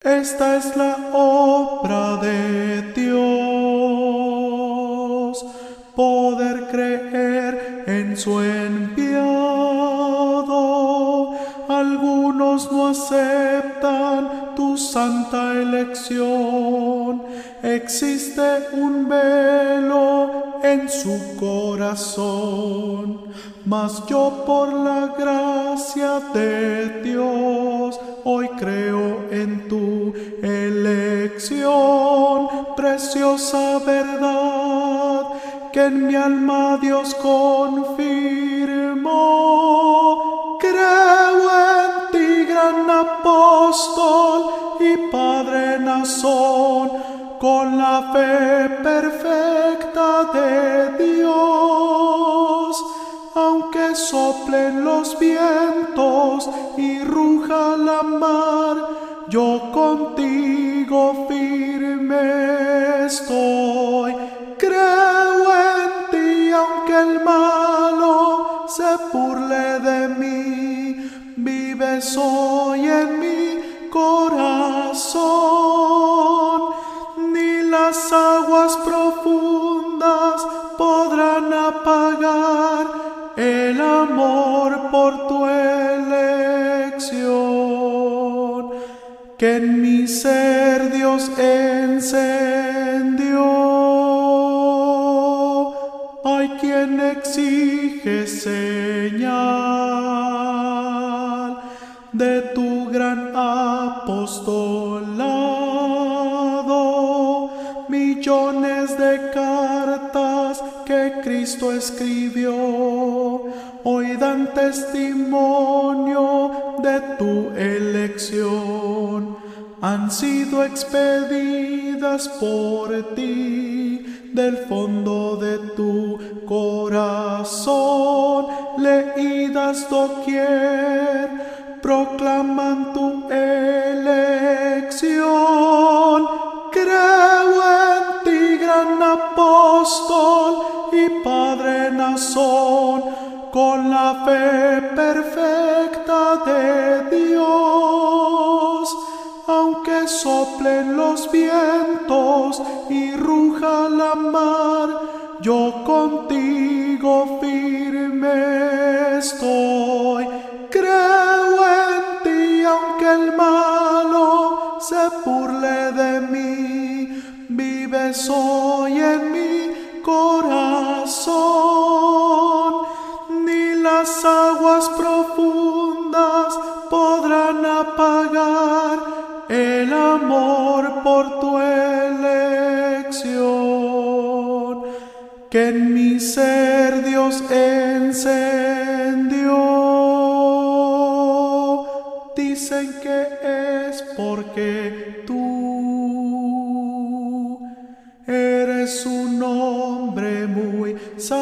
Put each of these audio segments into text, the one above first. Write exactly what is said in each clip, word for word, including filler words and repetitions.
Esta es la obra de Dios, poder creer en su enviado. Algunos no aceptan tu santa elección. Existe un velo en su corazón, mas yo por la gracia de Dios hoy creo en tu elección. Preciosa verdad que en mi alma Dios confirmó. Creo en ti, gran apóstol y Padre Nazón, con la fe perfecta de Dios. Aunque soplen los vientos y ruja la mar, yo contigo firme estoy. Creo en ti, aunque el malo se burle de mí, vives hoy en mi corazón. Ni las aguas profundas podrán apagar el amor por tu elección, que en mi ser Dios encendió. Hay quien exige señal de tu gran apostolado, millones de cartas que Cristo escribió, hoy dan testimonio de tu elección. Han sido expedidas por ti del fondo de tu corazón, leídas doquier, proclaman tu elección. Creo en ti, gran apóstol y Padre Nazón, con la fe perfecta de Dios. Aunque soplen los vientos y ruja la mar, yo contigo firme estoy. Creo en ti, aunque el malo se burle de mí, vives hoy en mi corazón. Ni las aguas profundas podrán apagar el amor por tu elección, que en mi ser Dios encendió. Dicen que es porque tú eres un hombre muy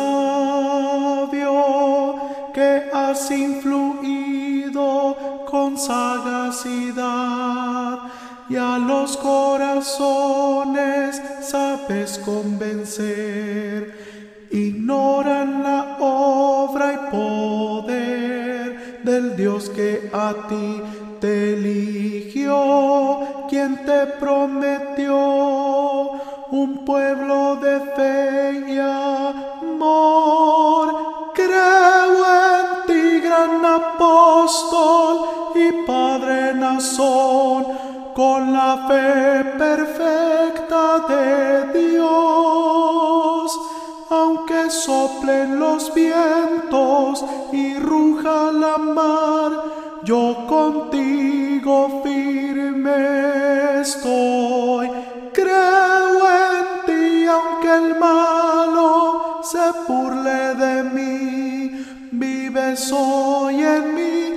sabio, que has influido con sagacidad y a los corazones sabes convencer. Ignoran la obra y poder del Dios que a ti te eligió, quien te prometió un pueblo de fe y amor. Creo en ti, gran apóstol y Padre Nazón, con la fe perfecta de Dios. Aunque soplen los vientos y ruja la mar, yo contigo firme estoy. Creo en ti, aunque el malo se burle de mí, vives hoy en mi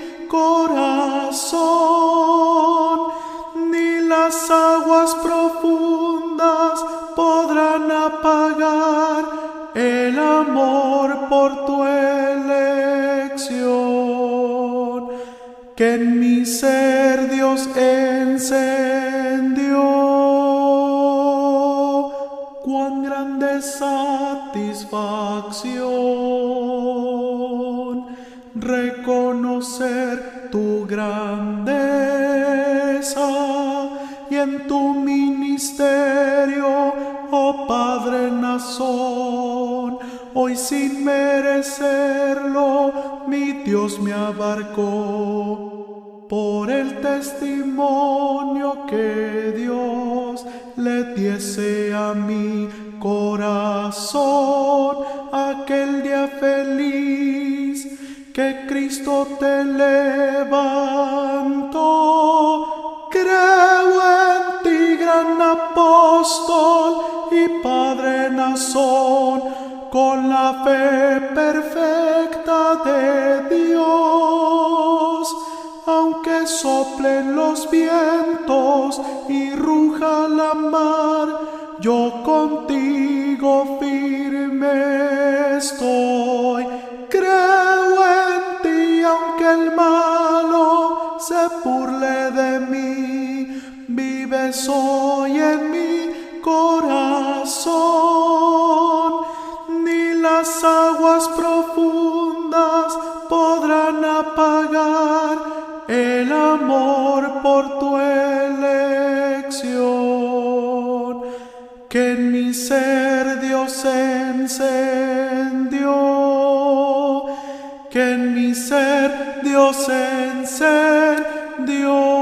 corazón. Ni las aguas profundas podrán apagar el amor por tu elección, que en mi ser Dios encendió. Cuán grande satisfacción reconocer tu grandeza en tu ministerio, oh Padre Nazón. Hoy sin merecerlo, mi Dios me abarcó. Por el testimonio que Dios le diese a mi corazón, aquel día feliz que Cristo te levantó. Creo en ti, gran apóstol y Padre Nazón, con la fe perfecta de Dios. Aunque soplen los vientos y ruja la mar, yo contigo firme estoy. Creo en ti, aunque el malo se burle de mí, vives hoy en mi corazón. Ni las aguas profundas podrán apagar el amor por tu elección, que en mi ser Dios encendió, que en mi ser Dios encendió.